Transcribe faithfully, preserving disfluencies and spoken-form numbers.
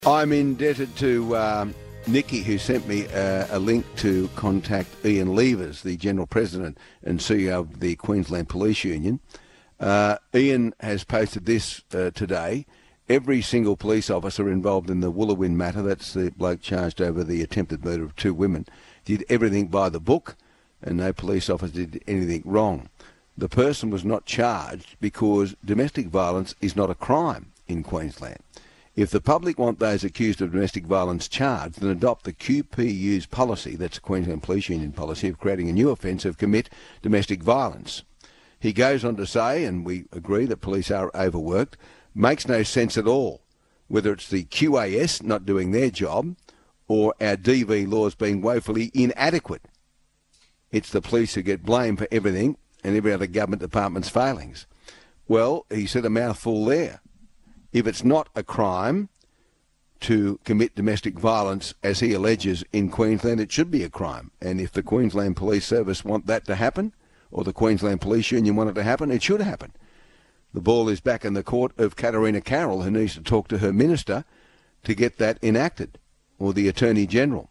I'm indebted to um, Nikki, who sent me uh, a link to contact Ian Levers, the General President and C E O of the Queensland Police Union. Uh, Ian has posted this uh, today. Every single police officer involved in the Woolawin matter, that's the bloke charged over the attempted murder of two women, did everything by the book, and no police officer did anything wrong. The person was not charged because domestic violence is not a crime in Queensland. If the public want those accused of domestic violence charged, then adopt the Q P U's policy, that's the Queensland Police Union policy, of creating a new offence of commit domestic violence. He goes on to say, and we agree that police are overworked, makes no sense at all, whether it's the Q A S not doing their job or our D V laws being woefully inadequate. It's the police who get blamed for everything and every other government department's failings. Well, he said a mouthful there. If it's not a crime to commit domestic violence, as he alleges, in Queensland, it should be a crime. And if the Queensland Police Service want that to happen, or the Queensland Police Union want it to happen, it should happen. The ball is back in the court of Katarina Carroll, who needs to talk to her minister to get that enacted, or the Attorney General.